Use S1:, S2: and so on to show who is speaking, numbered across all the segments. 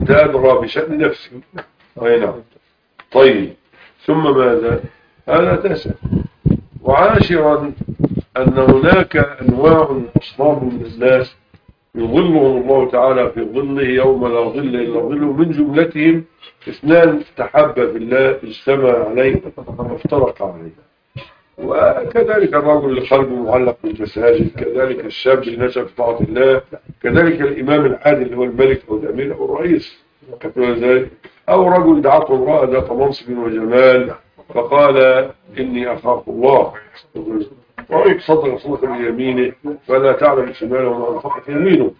S1: أدرى بشأن نفسه. أي نعم. طيب، ثم ماذا؟ هذا تاسع. وعاشرا أن هناك أنواع أصناف من الناس يظلهم الله تعالى في ظله يوم لا ظل إلا ظله، من جملتهم اثنان تحابا في الله، اجتمع عليه وافترق عليه. وكذلك الرجل اللي قلبه معلق بالمساجد، كذلك الشاب اللي نشأ في طاعة الله، كذلك الإمام العادل اللي هو الملك أو الأمير أو الرئيس، أو رجل دعته امرأة ذات منصب وجمال فقال إني أخاف الله، ويتصدق صدقة بيمينه فلا تعلم شماله ما أنفقت يمينه.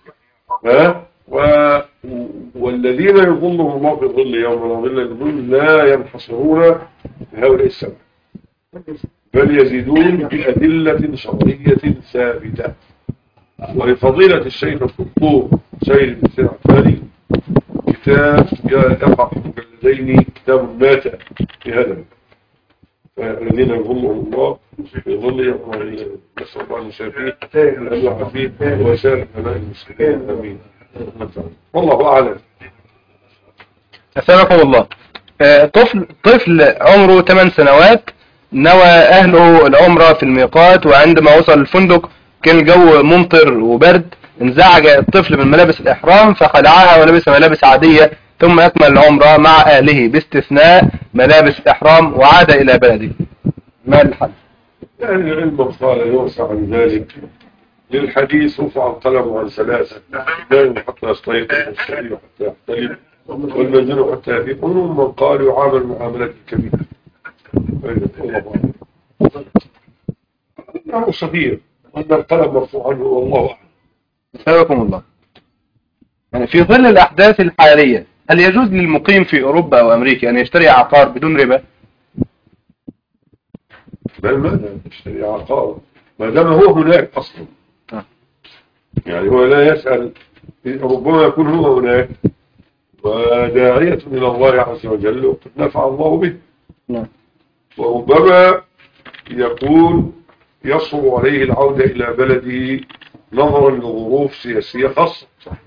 S1: والذين يظلهم الله في ظل يوم لا ظل إلا ظله لا ينحصرون بهؤلاء السبع، بل يزيدون بأدلة شرعية ثابتة. ولفضيلة الشيخ الدكتور سيد بن سيد عفاري كتاب يقع في مجلدين، كتاب مات في هذا. فالذين يظلهم الله في ظل يوم نسأل الله أن يشافيه أن يعافيه وسائر أبناء المسلمين. آمين. والله أعلم.
S2: أسألكم الله. طفل عمره 8 سنوات نوى أهله العمرة في الميقات، وعندما وصل الفندق كان الجو ممطر وبرد، انزعج الطفل من ملابس الإحرام فخلعها ولبس ملابس عادية، ثم أكمل العمرة مع أهله باستثناء ملابس الإحرام وعاد إلى بلده. ما الحل؟
S1: يعني العلم قال يوسع عن ذلك. للحديث رفع القلم عن ثلاثة: النائم حتى يستيقظ، والسرير حتى يحتلم، والمنزل حتى يفيق. ومنهم من قال يعامل معاملة الكبيرة. إنه صغير وأن القلم مرفوع عنه والله أعلم.
S2: أسألكم الله. يعني في ظل الأحداث الحالية هل يجوز للمقيم في أوروبا أو أمريكا أن يشتري عقار بدون ربا؟
S1: بل ماذا يشتري عقار ما دام هو هناك أصلا؟ يعني هو لا يسأل، ربما يكون هو هناك وداعية إلى الله عز وجل وقد نفع الله به. وربما يكون يصعب عليه العودة إلى بلده نظرا لظروف سياسية خاصة.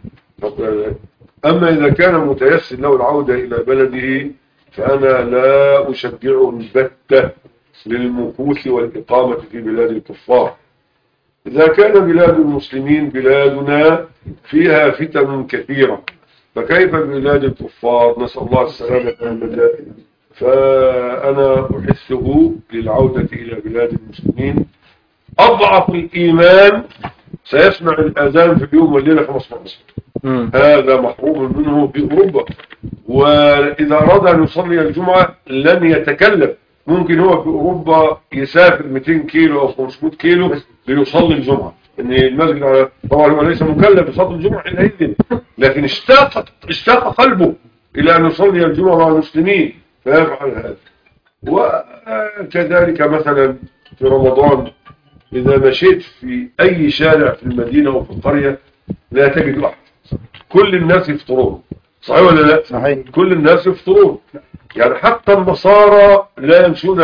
S1: أما إذا كان متيسر له العودة إلى بلده فأنا لا أشجعه البتة للمكوث والإقامة في بلاد الكفار. إذا كان بلاد المسلمين بلادنا فيها فتن كثيرة، فكيف بلاد الكفار؟ نسأل الله السلامة والمجاهد. فأنا أحسه للعودة إلى بلاد المسلمين. أضعف الإيمان سيسمع الأذان في اليوم والليلة 5 مرات، هذا محروم منه في أوروبا. وإذا أراد أن يصلي الجمعة لن يتكلم. ممكن هو في أوروبا يسافر 200 كيلو أو 500 كيلو ليصلي الجمعة، إن المسجد طبعا هو ليس مكلف يصلي الجمعة إلا إذن، لكن اشتاق قلبه إلى أن يصلي الجمعة مع المسلمين فيفعل هذا. وكذلك مثلا في رمضان إذا مشيت في أي شارع في المدينة أو في القرية لا تجد أحد، كل الناس يفطرون. صحيح ولا لا؟
S2: صحيح.
S1: كل الناس يفطرون. يعني حتى النصارى لا يمشون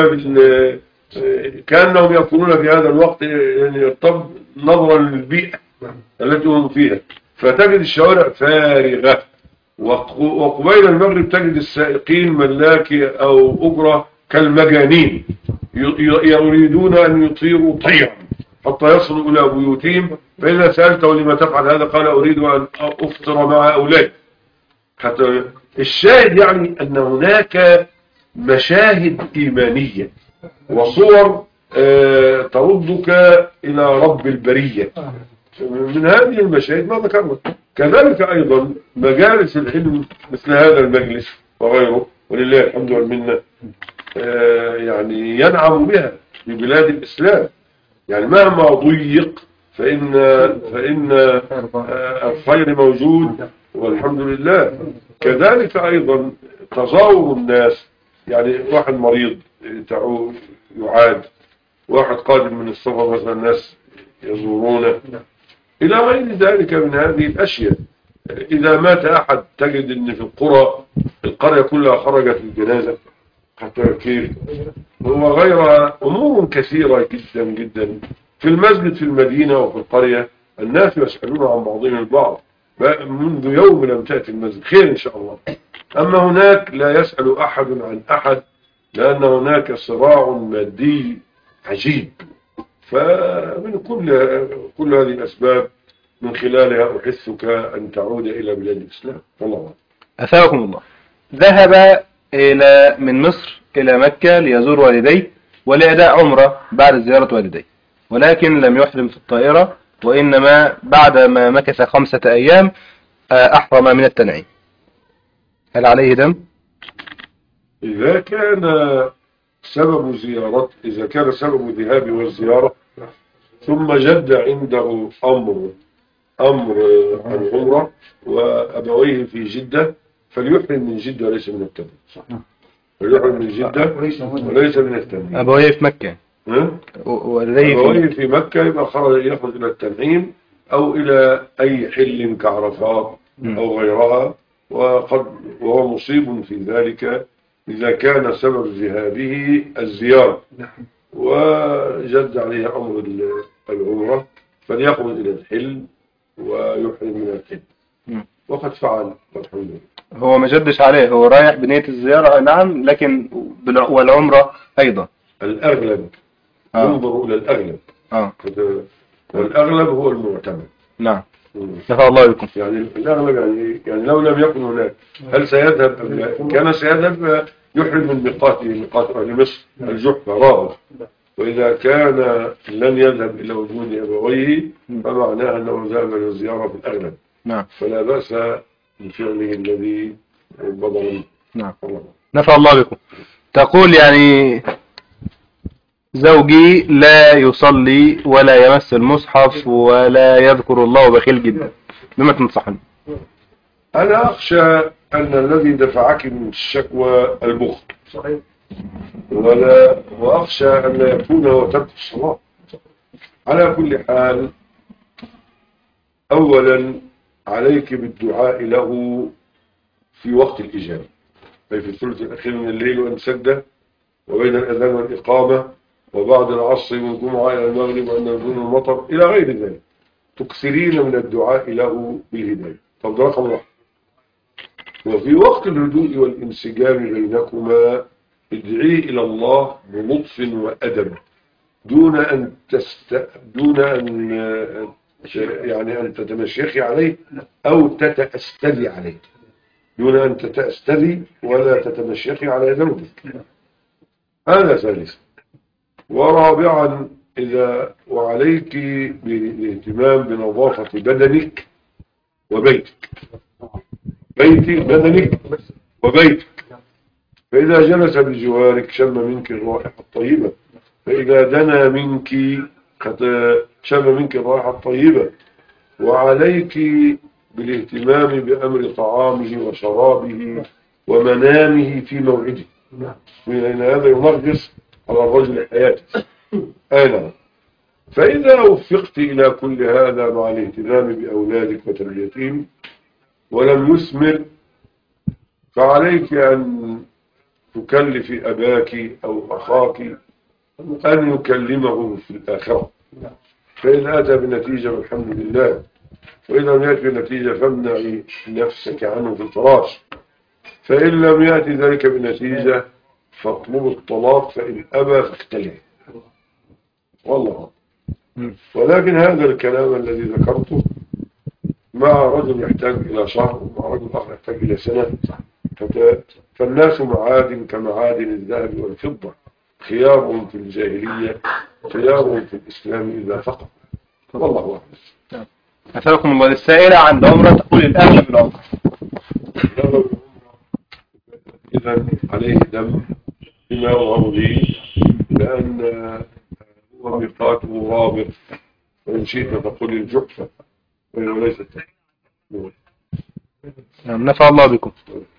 S1: كأنهم يكونون في هذا الوقت يعني نظرا للبيئة التي هم فيها، فتجد الشوارع فارغة. وقبيل المغرب تجد السائقين ملاكي أو أجرة كالمجانين يريدون أن يطيروا طيرا حتى يصلوا إلى بيوتهم، فإذا سألته لما تفعل هذا قال أريد أن أفطر مع أولادي. حتى الشاهد يعني أن هناك مشاهد إيمانية وصور تردك إلى رب البرية. من هذه المشاهد ما ذكرنا. كذلك أيضا مجالس العلم مثل هذا المجلس وغيره ولله الحمد والمنة يعني ينعم بها في بلاد الإسلام. يعني مهما ضيق فإن الخير موجود والحمد لله. كذلك أيضا تزاور الناس، يعني واحد مريض يعاد، واحد قادم من السفر مثلا الناس يزورونه إلى غير ذلك من هذه الأشياء. إذا مات أحد تجد أن في القرية كلها خرجت الجنازة حتى كيف وغيرها. أمور كثيرة جدا جدا في المسجد في المدينة وفي القرية الناس يسألون عن بعضهم البعض. منذ يوم لم تأتي المسجد خير إن شاء الله. أما هناك لا يسأل أحد عن أحد، لأن هناك صراع مادي عجيب. فمن كل هذه الأسباب من خلالها أحثك أن تعود إلى بلاد الإسلام. والله
S2: أثابكم الله. ذهب من مصر إلى مكة ليزور والديه ولأداء عمرة بعد زيارة والديه، ولكن لم يحرم في الطائرة، وإنما بعد ما مكث 5 أيام أحرم من التنعيم. هل عليه دم؟
S1: إذا كان سبب الذهاب والزيارة ثم جد عنده أمر العمرة وأبويه في جدة، فليحرم من جدة وليس من التنعيم. فليحرم من جدة وليس من التنعيم.
S2: أبويه في مكة.
S1: أبويه في مكة يبقى يخرج إلى التنعيم أو إلى أي حل كعرفات أو غيرها، وهو مصيب في ذلك إذا كان سبب ذهابه الزيارة وجد عليه أمر العمرة، فليخرج إلى الحل ويحرم من الحل، وقد فعل والحمد لله.
S2: هو ما جدش عليه، هو رايح بنية الزيارة نعم، لكن والعمرة أيضا
S1: الأغلب. انظروا إلى الأغلب. والأغلب هو المعتمد. نعم.
S2: نفع الله بكم.
S1: يعني الأغلب يعني لو لم يكن هناك هل سيذهب كان سيذهب يحرم من ميقات أهل مصر الجحفة رابط، وإذا كان لن يذهب إلى وجود أبويه فمعناه أنه ذهب للزيارة في الأغلب.
S2: نعم.
S1: فلا بأس بفعله الذي بضل.
S2: نعم. نفع الله بكم. تقول يعني زوجي لا يصلي ولا يمس المصحف ولا يذكر الله، بخيل جدا، بما تنصحني؟
S1: أنا أخشى أن الذي دفعك من الشكوى البخل، وأخشى أن لا يكون هو ترك الصلاة. على كل حال، أولا عليك بالدعاء له في وقت الإجابة، أي في الثلث الأخير من الليل وأن سجد، وبين الأذان والإقامة، وبعد العصر والجمعة إلى المغرب وأن ينزل المطر إلى غير ذلك. تكثرين من الدعاء له بالهداية. طب ده رقم 1. وفي وقت الهدوء والانسجام بينكما ادعي إلى الله بلطف وأدب، دون أن يعني أن تتمشيخي عليه أو تتأستذي عليه، دون أن تتأستذي ولا تتمشيخي على زوجك. هذا ثالثا. ورابعا، وعليك بالاهتمام بنظافة بدنك وبيتك. بدنك وبيتك. فإذا جلس بجوارك شم منك الرائحة الطيبة، فإذا دنا منك شم منك الرائحة الطيبة. وعليك بالاهتمام بأمر طعامه وشرابه ومنامه في موعده، لأن هذا ينغص على الرجل حياته. أنا فإذا وفقت إلى كل هذا مع الاهتمام بأولادك وتربيتهم ولم يثمر، فعليك أن تكلف أباك أو أخاك أن يكلمه في الآخرة، فإن أتى بنتيجة الحمد لله، وإذا لم يأتي بنتيجة فامنعي نفسك عنه في الفراش، فإن لم يأتي ذلك بنتيجة فاطلب الطلاق، فإن أبى فاختلف. والله. ولكن هذا الكلام الذي ذكرته مع رجل يحتاج إلى شهر ومع رجل آخر يحتاج إلى سنة، فالناس معادن كمعادن الذهب والفضة، خيارهم في الجاهلية خيارهم في الإسلام إذا فقط. والله أعلم.
S2: أسألكم الله. السائلة عند عمرة تقول الأهل بالعمرة،
S1: إذا عليه دم بما هو لي، لأن هو ميقاته رابط، وإن شئت تقول الجحفة وليس التحريم.
S2: نفع الله بكم.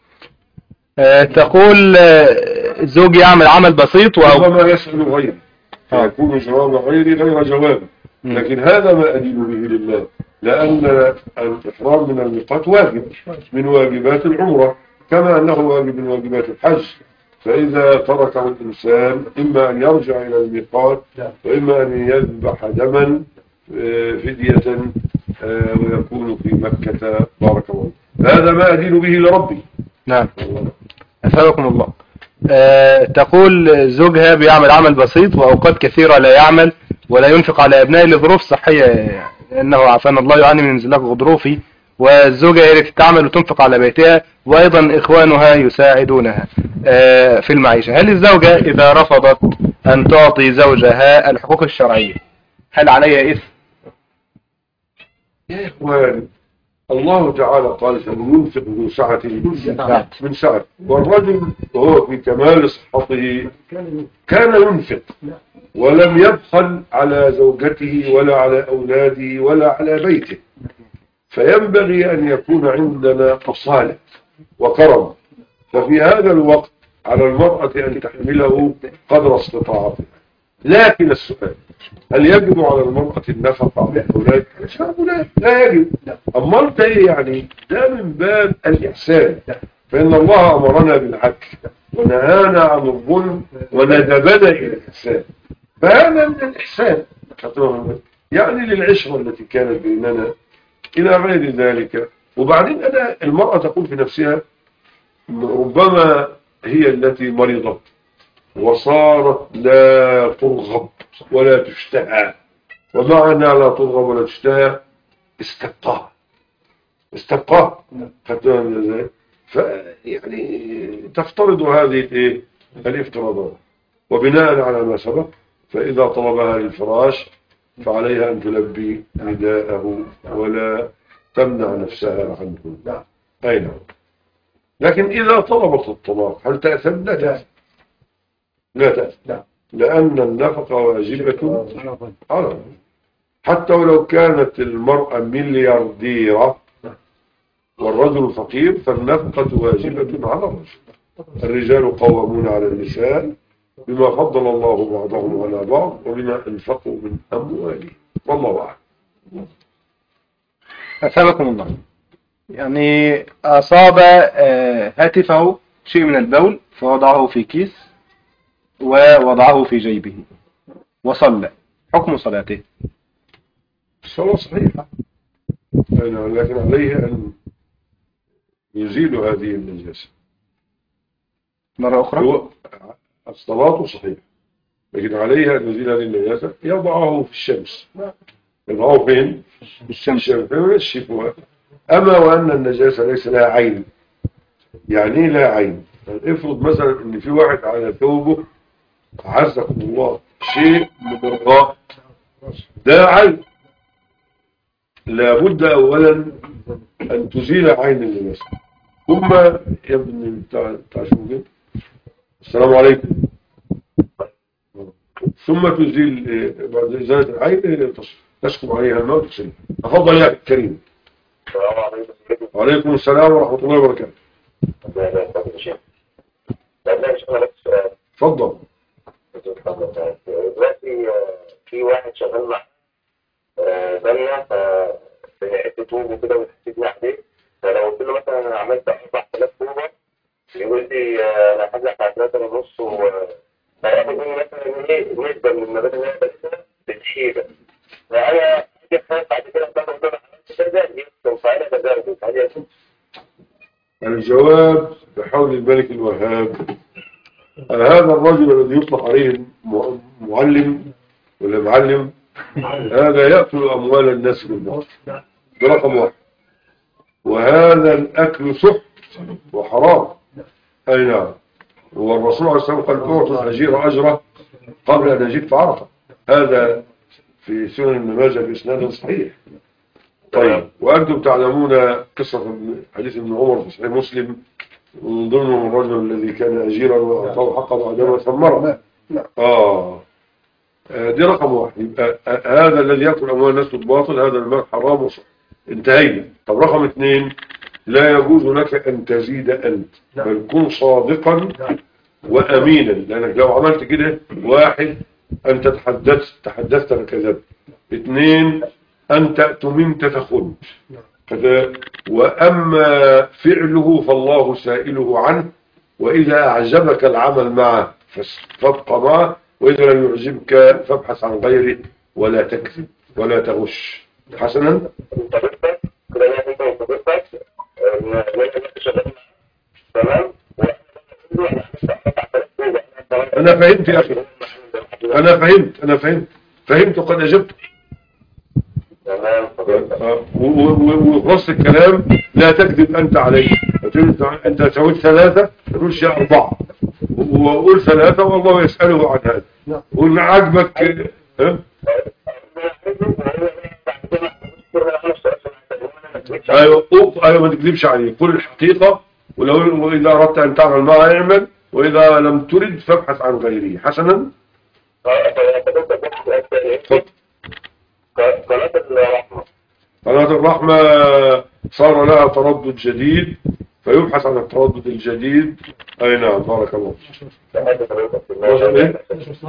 S2: تقول زوجي يعمل عمل بسيط
S1: وما يسأل غيري فيكون جواب غيري غير جوابه، لكن هذا ما أدين به لله، لأن الإحرام من الميقات واجب من واجبات العمرة، كما أنه واجب من واجبات الحج. فإذا تركه الإنسان إما أن يرجع إلى الميقات وإما أن يذبح دما فدية ويكون في مكة. بارك الله. هذا ما أدين به لربي.
S2: نعم. أفادكم الله. تقول زوجها بيعمل عمل بسيط وأوقات كثيرة لا يعمل ولا ينفق على أبنائه لظروف صحية، لأنه عافانا الله يعاني من انزلاق غضروفي، والزوجة هي التي تعمل وتنفق على بيتها، وأيضا إخوانها يساعدونها في المعيشة. هل الزوجة إذا رفضت أن تعطي زوجها الحقوق الشرعية هل عليها إثم؟
S1: يا إخوان، الله تعالى قال فلينفق ذو سعة من سعة، والرجل وهو في كمال صحته كان ينفق ولم يبخل على زوجته ولا على أولاده ولا على بيته، فينبغي أن يكون عندنا أصالة وكرم. ففي هذا الوقت على المرأة أن تحمله قدر استطاعتها. لكن السؤال، هل يجب على المرأة النفقة على أولادها؟ لا يجب. أما أنت إيه يعني؟ ده من باب الإحسان، فإن الله أمرنا بالعدل ونهانا عن الظلم وندبنا إلى الإحسان، فهذا من الإحسان يعني للعشرة التي كانت بيننا إلى غير ذلك. وبعدين المرأة تقول في نفسها ربما هي التي مرضت وصارت لا ترغب ولا تشتهى، ومعنى لا ترغب ولا تشتهى استبقاها فيعني تفترض هذه الافتراضات، وبناء على ما سبق فإذا طلبها للفراش فعليها أن تلبي نداءه ولا تمنع نفسها عنه. أي نعم. لكن إذا طلبت الطلاق هل تأثم؟ لا تأثم. لا تأثم، لأن النفقة واجبة على حتى ولو كانت المرأة مليارديرة والرجل فقير فالنفقة واجبة على الرجل. الرجال قوامون على النساء بما فضل الله بعضهم على بعض وبما انفقوا من أموالهم. والله أعلم.
S2: أثابكم الله. يعني أصاب هاتفه شيء من البول فوضعه في كيس ووضعه في جيبه وصلى، حكم صلاته؟
S1: الصلاة صحيحة، لكن عليه أن يزيل هذه النجاسة
S2: مرة أخرى.
S1: الصلاة صحيحة، لكن عليها أن يزيل هذه النجاسة، يضعه في الشمس. يضعه فين؟ في الشمس وينشفها. أما وأن النجاسة ليس لها عين. يعني لا عين. افرض مثلا أن في واحد على ثوبه عزكم الله شيء مبرغاء، ده عين، لابد أولا أن تزيل عين النجاسة، ثم يا ابن تعشوقين السلام عليكم، ثم تزيل بعد إزالة العين تسكب عليها الماء وتغسلها. تفضل يا كريم.
S3: السلام عليكم.
S1: وعليكم السلام ورحمة الله وبركاته. تفضل.
S3: دلوقتي في واحد شغال مع بنا فبنعد طوب وكده وتحسبني عليه، فلو قلت له مثلا انا عملت 4000 طوبه يقول لي انا هحاسبك على 3.5 فياخد مني مثلا ايه نسبه من المبادئ اللي انا بديتها بالحيله، فانا اجي خايف بعد كده باخد انا عملت كذا يكتب فانا بزود هل يكون؟
S1: الجواب بحول الملك الوهاب. هذا الرجل الذي يطلق عليه معلم ولا معلم هذا يأكل أموال الناس بالباطل، ده رقم واحد، وهذا الأكل سحت وحرام. أي نعم. والرسول عليه الصلاة والسلام قال أعطوا الأجير أجره قبل أن يجيب في عرفة. هذا في سنن ابن ماجه بإسناد صحيح. طيب، وأنتم تعلمون قصة حديث ابن عمر في صحيح مسلم من ضمنهم الرجل الذي كان أجيرا وأعطاه حقه بعدما ثمره. دي رقم واحد. يبقى هذا الذي يأكل أموال الناس بالباطل هذا المال حرام وصح. انتهينا. طب رقم 2، لا يجوز لك أن تزيد أنت، بل كن صادقا وأمينا، لأنك لو عملت كده 1 أنت تحدثت فكذبت، 2 أنت اؤتمنت فخنت، وأما فعله فالله سائله عنه، وإذا أعجبك العمل معه فابقى معه، وإذا لم يعجبك فابحث عن غيره ولا تكذب ولا تغش. حسنا.
S3: وطريقتك كده يعني انت وطريقتك ان انت شغال تمام.
S1: انا فهمت يا اخي، انا فهمت وقد اجبت. وفي الكلام لا تكذب انت علي. انت تقول 3 ما تقولش 4، وقول 3 والله يسأله عن هذا. قول عجبك ايوه ما تكذبش عليه، قل الحقيقة. وإذا أردت أن تعمل ما اعمل، وإذا لم ترد فابحث عن غيره. حسنا. قناة الرحمة صار لها تردد جديد، فيبحث عن التردد الجديد. أي نعم، بارك الله. 12 ايه؟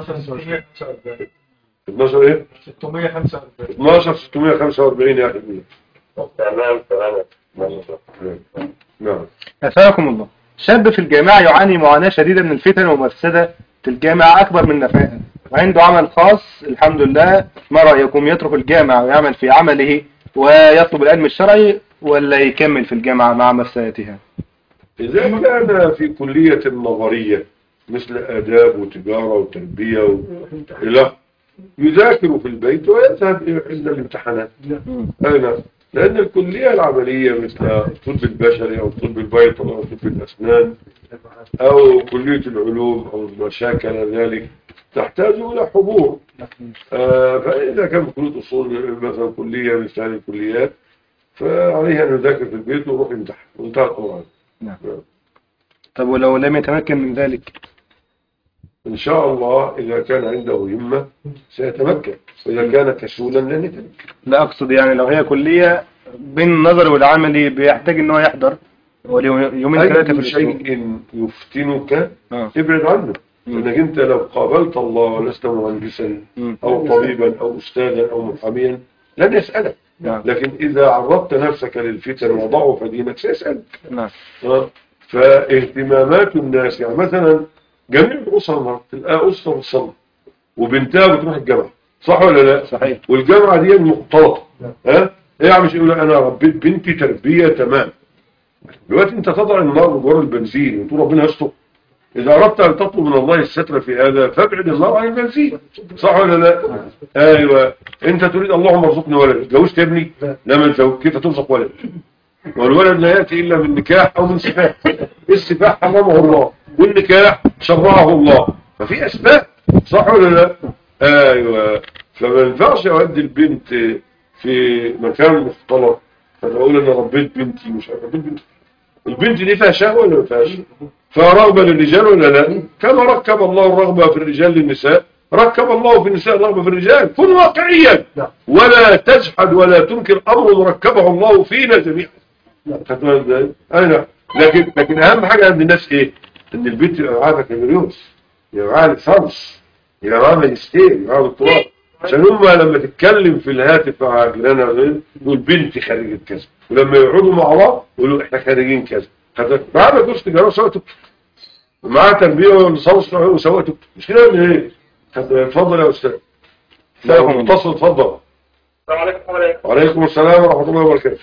S1: 12 ايه؟ 645 يا أخي.
S3: تمام.
S1: نعم.
S2: أسألكم الله. شاب في الجامعة يعاني معاناة شديدة من الفتن ومفسدة الجامعة أكبر من نفعها، وعنده عمل خاص الحمد لله. ما رأيكم، يترك الجامعة ويعمل في عمله ويطلب العلم الشرعي، ولا يكمل في الجامعة مع مفسدتها؟
S1: إذا كان في كلية نظرية مثل آداب وتجارة وتربية إلى يذاكر في البيت ويذهب إلى الامتحانات. أين؟ لأن الكلية العملية مثل الطب البشري أو الطب البيطري أو طب الأسنان أو كلية العلوم أو ما شاكل ذلك تحتاج إلى حضور. فإذا كان كلية أصول مثلا كلية مثل هذه الكليات فعليها أن يذاكر في البيت ويروح يمتحن وانتهى القرآن.
S2: نعم. طب ولو لم يتمكن من ذلك؟
S1: إن شاء الله إذا كان عنده همة سيتمكن، وإذا كان كسولا لن يتمكن.
S2: لا أقصد يعني لو هي كلية بين النظر والعملي بيحتاج إنه يحضر يومين 3 في
S1: أي شيء يفتنك ابعد عنه. لأنك أنت لو قابلت الله ولست مهندسا أو طبيبا أو أستاذا أو محاميا لن يسألك. لكن إذا عرضت نفسك للفتن وضعف دينك سيسألك. فاهتمامات الناس يعني مثلا جميع الأسر تلقى أسرة بتصلي وبنتها بتروح الجامعة، صح ولا لا؟
S2: صحيح.
S1: والجامعة دي مختلطة. ايه مش يقول انا ربيت بنتي تربية تمام. دلوقتي انت تضع النار بجوار البنزين وتقول ربنا يستر. اذا اردت ان تطلب من الله الستر في هذا فابعد النار عن البنزين، صح ولا لا؟ ايوه. انت تريد اللهم ارزقني ولد، اتجوزت يا ابني؟ لا ما تزوج، كيف ترزق ولد؟ والولد لا ياتي الا من نكاح او من سفاح. السفاح حرمه الله والنكاح شرعه الله، ففي اسباب، صح ولا لا؟ ايوه. فما ينفعش اودي البنت في مكان مختلط فاقول انا ربيت بنتي مش ربيت بنتي. البنت دي فيها شهوه ولا ما فيهاش؟ فيها رغبه للرجال ولا لا؟ كما ركب الله الرغبه في الرجال للنساء ركب الله في النساء الرغبه في الرجال. كن واقعيا ولا تجحد ولا تنكر امر ركبه الله فينا جميعا. لكن اهم حاجه عند الناس ايه؟ ان البنت يبقى معاها بكالوريوس، يبقى معاها ليسانس، يبقى معاها ماجستير، يبقى معاها دكتوراه، عشان هم لما تتكلم في الهاتف مع جيرانها يقول بنتي خريجة كذا، ولما يقعدوا مع بعض يقولوا احنا خارجين كذا. معاها بكالوريوس تجاره وسواء توك، معاها تربيه وليسانس وسواء توك، مش كده ولا ايه؟ اتفضل يا استاذ. متصل اتفضل.
S3: السلام عليكم.
S1: وعليكم السلام ورحمه الله وبركاته.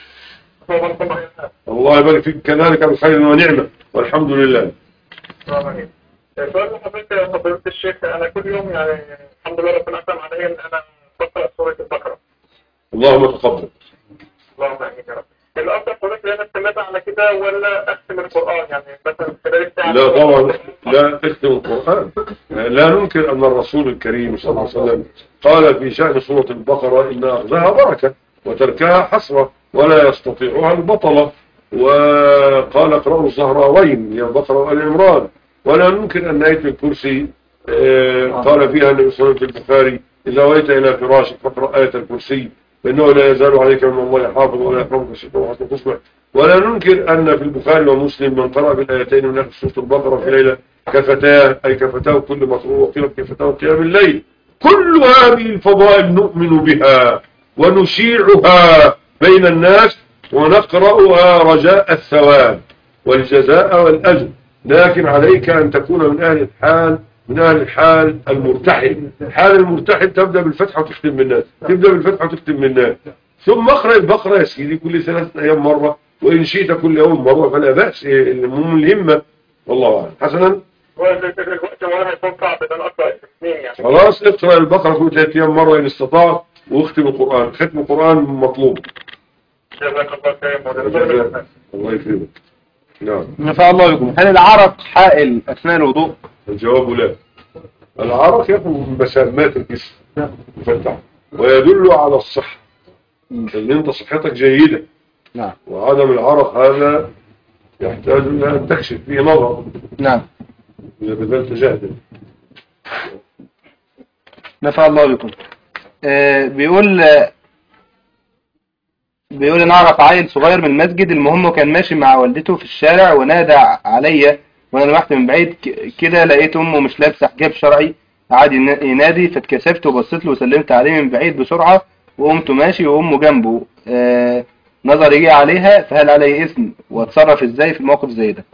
S1: الله يبارك فيك، كذلك بخير ونعمة والحمد لله.
S3: سؤال لحضرتك يا فضيلة الشيخ، أنا كل يوم يعني الحمد لله ربنا أكرم علي إن أنا بقرأ سورة البقرة.
S1: اللهم تقبل.
S3: اللهم آمين يا رب. الأفضل حضرتك إن أنا استمر على كده ولا أختم القرآن يعني مثلا خلال الساعة؟
S1: لا طبعا لا تختم القرآن. لا ننكر أن الرسول الكريم صلى الله عليه وسلم قال في شأن سورة البقرة إن أخذها بركة وتركها حسرة ولا يستطيعها البطلة، وقال اقرأوا الزهراوين هي البقرة وآل عمران. ولا ننكر أن آية الكرسي قال فيها النبي صلى الله عليه وسلم في البخاري إذا أويت إلى فراشك فاقرأ آية الكرسي فإنه لا يزال عليك من الله حافظ ولا يحرمك الشيطان حتى تصبح. ولا ننكر أن في البخاري ومسلم من قرأ بالآيتين من آخر سورة البقرة في ليلة كفتاه، أي كفتاه كل مطروح وقيلت كفتاه قيام الليل. كل هذه الفضائل نؤمن بها ونشيعها بين الناس ونقرأها رجاء الثواب والجزاء والأجر، لكن عليك أن تكون من أهل الحال المرتحل. حال المرتحل تبدأ بالفتحة وتختم بالناس، تبدأ بالفتحة وتختم بالناس. ثم اقرأ البقرة يا سيدي كل 3 أيام مرة، وإن شئت كل يوم مرة فلا بأس، المهم الهمة. والله أعلم. حسنا.
S3: الوقت وانا هيكون صعب ان انا اقرا الاثنين يعني.
S1: خلاص اقرأ البقرة كل 3 أيام مرة إن استطعت، واختم القرآن. ختم القرآن مطلوب.
S3: جزاك الله خير.
S1: الله يكرمك. نعم.
S2: نفع الله بكم. هل العرق حائل أثناء الوضوء؟
S1: الجواب لا. العرق يخرج من مسامات الجسم مفتح، ويدل على الصحة، ان انت صحتك جيدة.
S2: نعم.
S1: وعدم العرق هذا يحتاج الى ان تكشف فيه نظر.
S2: نعم.
S1: اذا بذلت جهدا.
S2: نفع الله بكم. بيقول ان اعرف عيل صغير من المسجد، المهم كان ماشي مع والدته في الشارع ونادى عليا وانا لمحت من بعيد كده، لقيت امه مش لابسه حجاب شرعي، قعد ينادي فاتكسفت وبصيت له وسلمت عليه من بعيد بسرعه وقمت ماشي وامه جنبه. نظري جه عليها، فهل علي اسم واتصرف ازاي في الموقف زي ده؟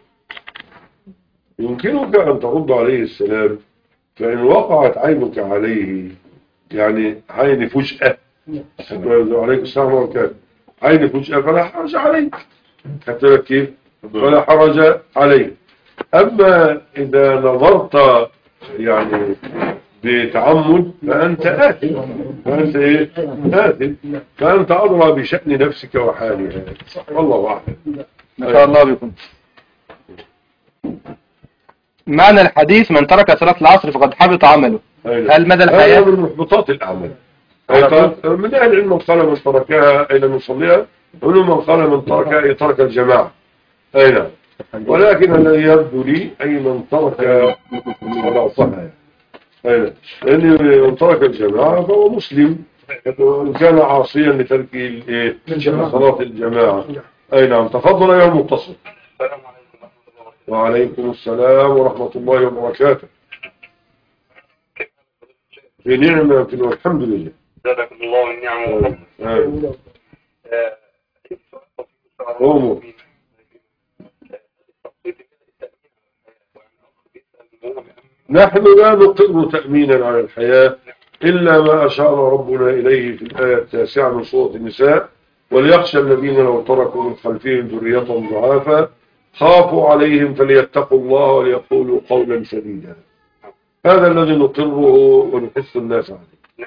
S1: يمكنك ان ترد عليه السلام، فان وقعت عينك عليه، يعني عين فجأة، عليك السلام وبركاته، عين فجأة فلا حرج عليك. خدت بالك كيف؟ فلا حرج عليك. أما إذا نظرت يعني بتعمد فأنت آثم. فأنت إيه؟ آثم. فأنت أدرى بشأن نفسك وحالها. والله أعلم.
S2: ما شاء الله بكم. معنى الحديث من ترك صلاة العصر فقد حبط عمله، هل مدى الحياة؟
S1: هذا من محبطات الأعمال. من أهل العلم من قال من تركها أي لم يصليها، ومن قال من تركها أي ترك الجماعة. أي نعم. ولكن الذي يبدو لي أي من ترك صلاة، أي لأن من ترك الجماعة فهو مسلم، وإن كان عاصيا لترك صلاة الجماعة. أي نعم. تفضل يا متصل. وعليكم السلام ورحمة الله وبركاته. في نعمة والحمد لله.
S3: جزاكم الله النعم
S1: والفضل. نحن لا نقر تأمينا على الحياة إلا ما أشار ربنا إليه في الآية 9 من سورة النساء: وليخشى الذين لو تركوا من خلفهم ذرية ضعافا خافوا عليهم فليتقوا الله وليقولوا قولا سديدا. هذا الذي نقره ونحث الناس عليه.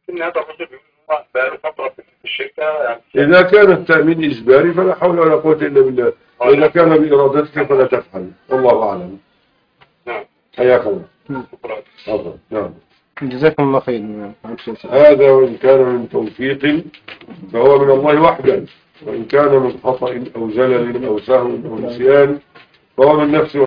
S1: إذا كان التأمين إجباري فلا حول ولا قوة إلا بالله، وإذا كان بإرادتك فلا تفعل. والله أعلم. حياك الله. تفضل. نعم.
S2: جزاكم الله خير.
S1: هذا وإن كان من توفيق فهو من الله وحده، وإن كان من خطأ أو زلل أو سهو أو نسيان فهو من نفسه